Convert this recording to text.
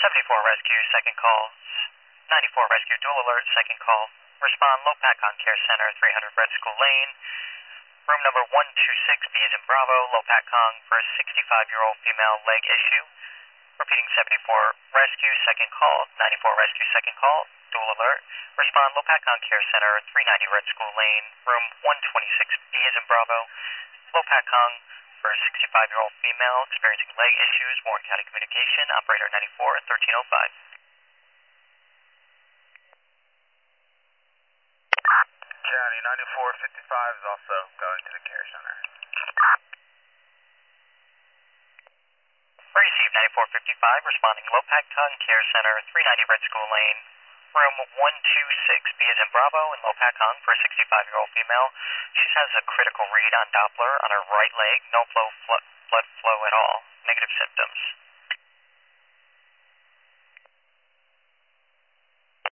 74 rescue, second call. 94 rescue, dual alert, second call. Respond, Lopakong Care Center, 300 Red School Lane. Room number 126, B as in Bravo, Lopakong, for a 65-year-old female leg issue. Repeating 74 rescue, second call. 94 rescue, second call. Dual alert. Respond, Lopakong Care Center, 390 Red School Lane. Room 126, B as in Bravo, Lopakong, for a 65-year-old female experiencing leg issues. Warren County Communication, operator 94 1305. County 9455 is also going to the care center. Received 9455, responding Lopakong Care Center, 390 Red School Lane, room 126, B as in Bravo, in Lopakong, for a 65-year-old female. She has a critical read on Doppler on her right leg, no blood flow at all, negative symptoms.